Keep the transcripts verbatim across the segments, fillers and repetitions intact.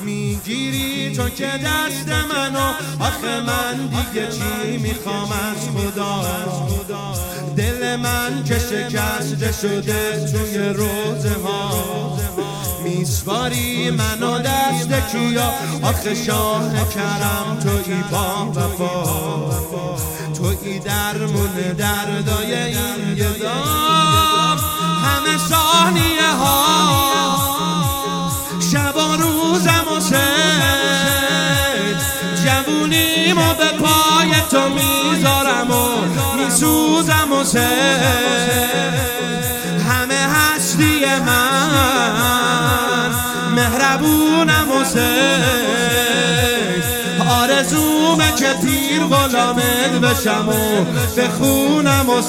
میگیری تو که دست منو، آخه من دیگه چی میخوام از خدا؟ دل من که شکسته شده توی روزه ها، میسواری منو دست کیا؟ آخه شاه کرم تویی با وفا، تویی درمون دردای این گدام. همه ثانیه ها شب و روزم و سید، جوونیمو به پای تو میذارم و میسوزم و سید. همه هستی من مهربونم و سید، آرزومه که پیر غلامت بشم و بخونم و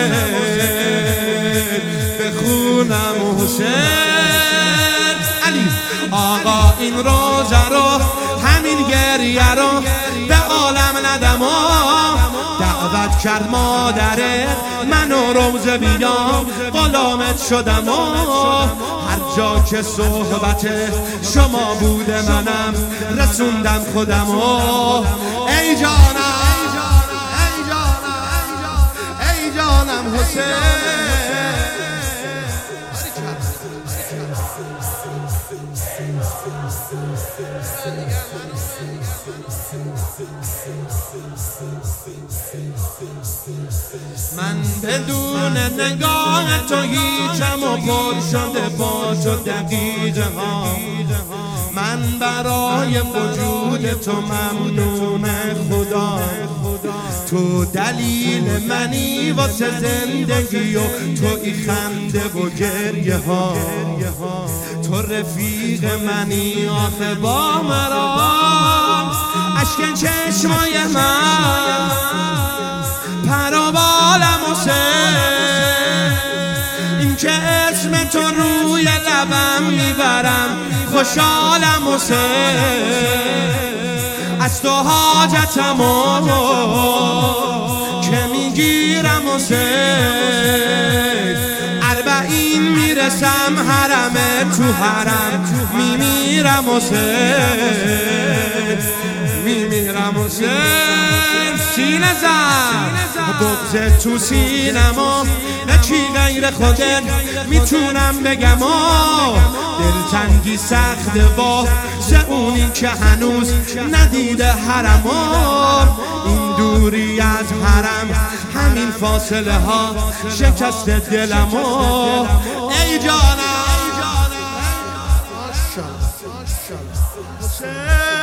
سید، بخونم و حسین علی. آقا این روزه رو همین گریه رو به عالم ندم و دعوت کرد مادرت منو روزه بیام، غلامت شدم و هر جا که صحبت شما بوده منم رسوندم خودم و ای جانم ای جانم ای جانم حسین. من بدون نگاه تو هیچم و پر شده با تو دقیقه ها، من برای وجود تو ممنون خدا. تو دلیل منی واسه زندگی و توی خنده و گریه ها، تو رفیق منی آخه با مرام. اشک چشمای من پروبالم و سید، این که اسم تو روی لبم میبرم خوشحالم و سید. از تو حاجتم و که میگیرم و سید، اربعین میرسم حرم تو حرم میمیرم و سید، میمیرم و سید. سینه زن بغض تو سینما نکی غیر خودت میتونم بگم و دلتنگی سخت با اونی که هنوز ندیده حرم و این دوری از حرم، همین فاصله ها شکست دلم و ای جانم.